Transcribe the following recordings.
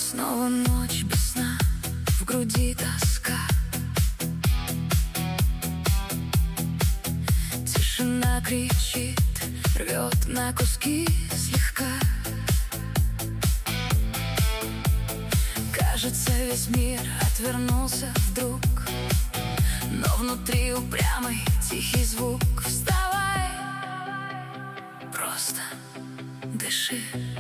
Снова ночь без сна, в груди тоска. Тишина кричит, рвет на куски слегка. Кажется, весь мир отвернулся вдруг, но внутри упрямый тихий звук. Вставай, просто дыши.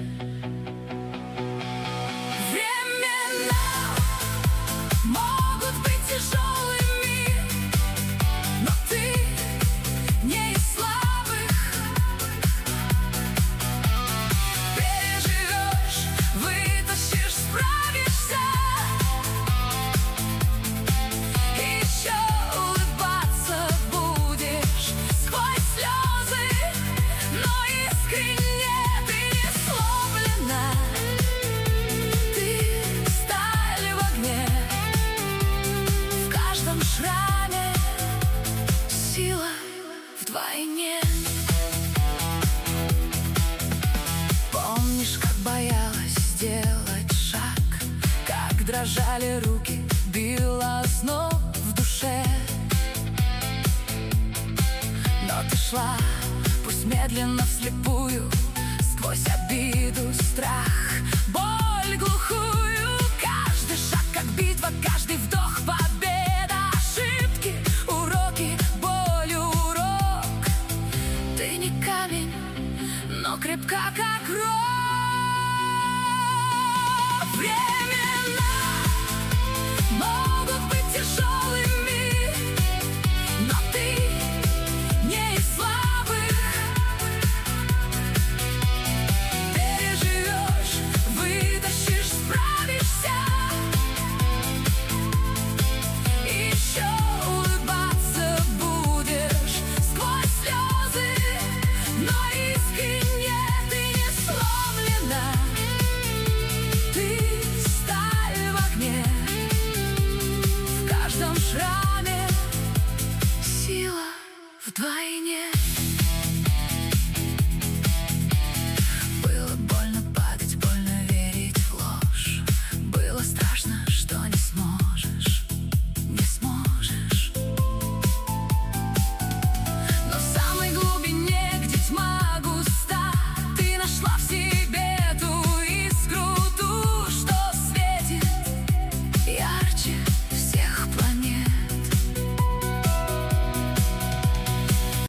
Сила вдвойне. Помнишь, как боялась сделать шаг, как дрожали руки, било озноб в душе. Но ты шла, пусть медленно, вслепую, сквозь обиду, страх, боль глухую. Каждый шаг как битва, каждый вдох победа. Ошибки, уроки, ты не камень, но крепка, как ров. Времена могут быть тяжелыми, но ты не из слабых. Переживешь, вытащишь, справишься. Еще улыбаться будешь сквозь слезы. Но искренне ты не сломлена. Ты сталь в огне, в каждом шраме сила вдвоем.